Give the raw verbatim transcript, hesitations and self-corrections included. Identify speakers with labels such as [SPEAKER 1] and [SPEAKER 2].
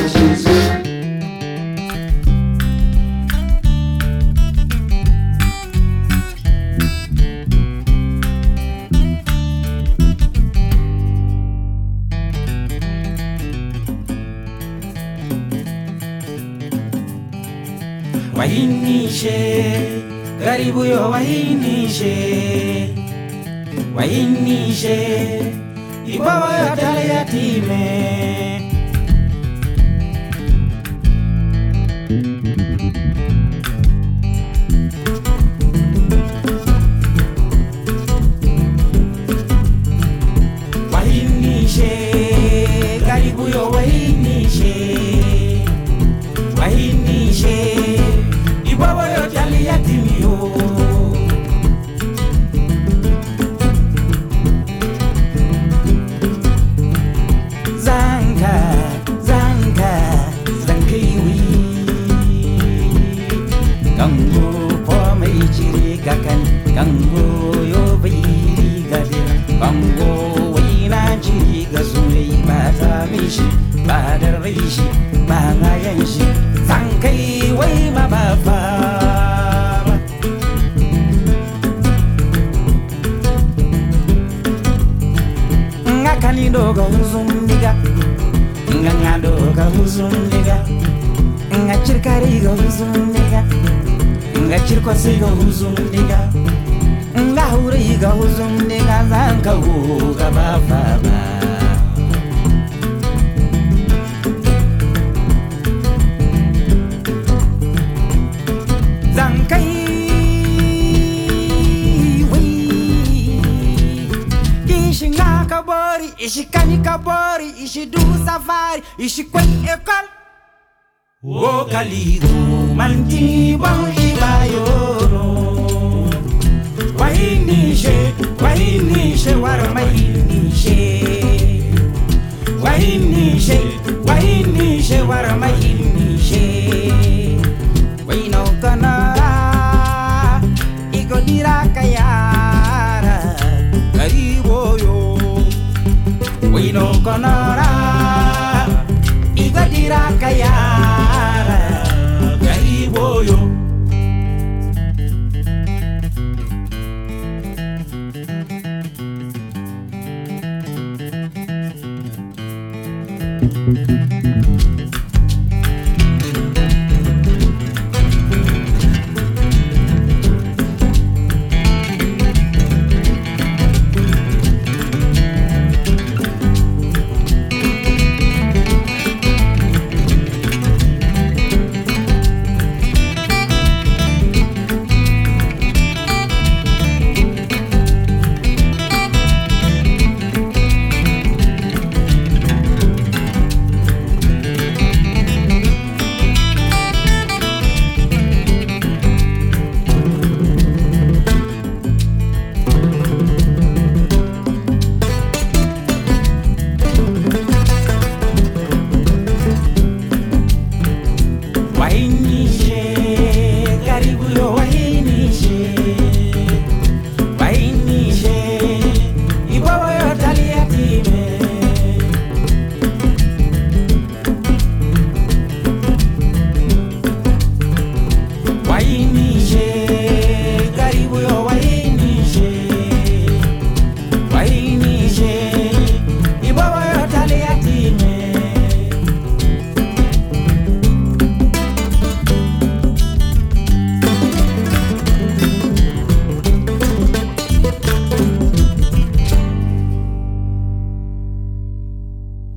[SPEAKER 1] Wahinishe, karibu yo wahinishe, wahinishe, ibawa ya tale yatime. Wahinishe, karibu yo wahinishe, wahinishe, ibawa yo tale yatime yo. Zanka, zanka, zankiwi, kango po mai chiri kakan, kango yo biri gadira, kango waina chiri gazui bata mishi, bada rishi, banga yanshi, zankai wai mabafa. Ngakanido ga huzundiga, ngangado ga huzundiga, ngachirkari ga huzundiga, ngachirkwasi ga huzundiga, ngahuri ga huzundiga, zanka ga bafaba. Zankai kabori, ishi kani kabori, ishi du safari, ishi kwen ekol. O kalido, manti bangi bayoro. Wahinishe, wahinishe, wara mahinishe. Wahinishe, wahinishe, wara mahinishe. Waino kanara, igo dirakayara, karibo yo. Waino kanara, igo dirakayara.